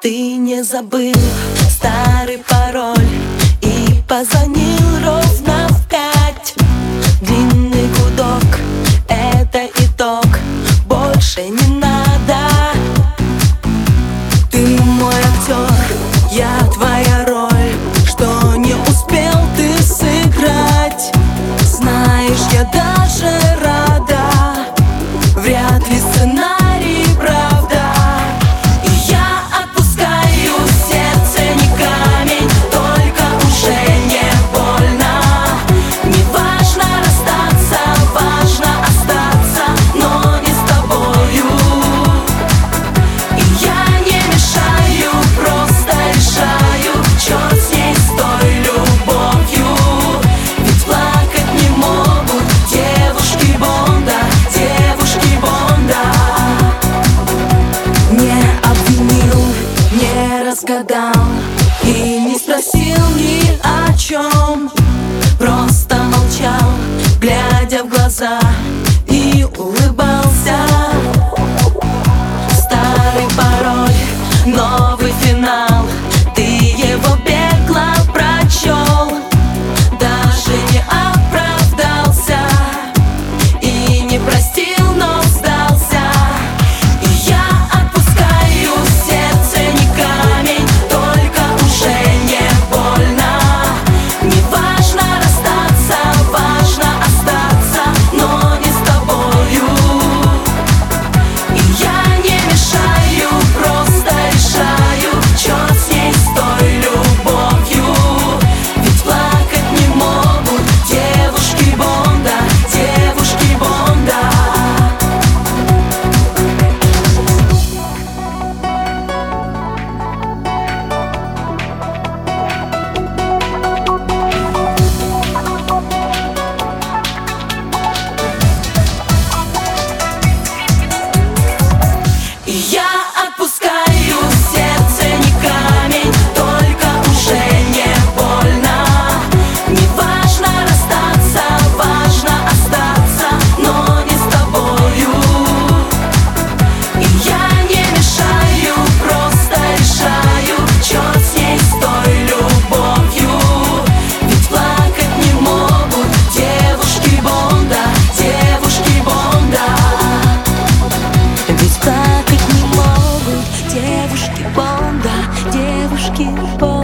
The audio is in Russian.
Ты не забыл старый пароль и позвонил ровно в 5. Длинный гудок — это итог, больше не надо. Ты мой актер, я твоя роль, что не успел ты сыграть. Знаешь, я даже рада, вряд ли сценарий правда. И я отпускаю, сердце не камень, только уже не больно. Не важно расстаться, важно остаться, но не с тобою. И я не мешаю, просто решаю, черт с ней, с той любовью. Ведь плакать не могут девушки Бонда, девушки Бонда. Не обвинил, не разгадал и не спросил ни о чем. Просто молчал, глядя в глаза, и улыбался. Старый пароль, новый финал, ты его бегло прочел. Даже не оправдался и не простил, но сдался. И я отпускаю, сердце не камень, только уже не больно. Не важно расстаться, важно остаться, но не с тобою. И я не мешаю, просто решаю, черт с ней, с той любовью. Ведь плакать не могут девушки Бонда, девушки Бонда. И я отпускаю, сердце не камень, только уже не больно. Не важно расстаться, важно остаться, но не с тобою. И я не мешаю, просто решаю, черт с ней, с той любовью. Ведь плакать не могут девушки Бонда, девушки Бонда. Ведь плакать не могут девушки Бонда, девушки Бонда.